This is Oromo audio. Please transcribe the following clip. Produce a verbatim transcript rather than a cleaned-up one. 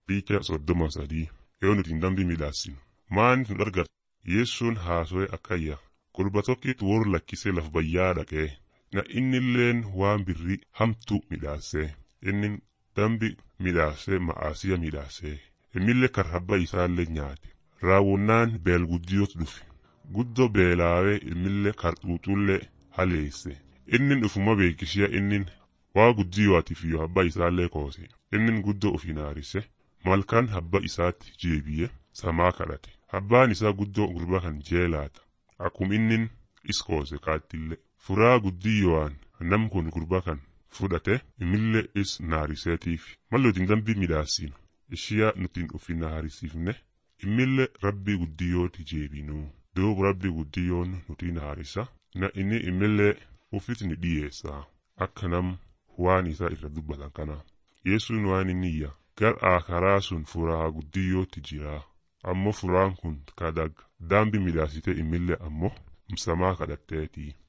Picha soddoma sadii yoo nuti hin dambii midhaassinu. Maaniif nu argata? Yeessuun haasawee akkayya. Gurba tokkitti warra lakkisee laf bayyaa dhaqee. Na innilleen waan birrii hamtuu midhaassee. Inni dambi midhaassee ma'aasiya midhaassee. Immillee karhabba isaallee nyaate. Raawwannaan beel guddiyootu dhufe. Guddoo beelaawee immillee karxuuxullee haleesse. Innin ufuma beekishiya innin waa guddiyoatiif yoo habba isaallee koose. Innin guddoo ofiin haarise. Malkaan habba isaatti jeebiye samaa kadhate. Habbaan isaa guddoo gurba kan jeelaata. Akkuma innin iskoose kaattillee. Furaa guddiyo'aan nam kun gurba kan fudhate imillee is naariseetiif. Mallotiin dambii midhaasinu. Ishiyaa nutiin ofiin naarisiifne. Imillee rabbii guddiyooti jeebinuu. Duuba rabbii guddiyoon nutiin naarisa. Na inni imillee ufitni dhiyeessaa. Akka nam waan isaa irra dubbatan kana. Yesuun waan inni iyya. Gar karaa sun furaa guddiyootti jira. Ammoo furaan kun kadag dambi midhaasite imillee ammoo msamaa kadhatteetii.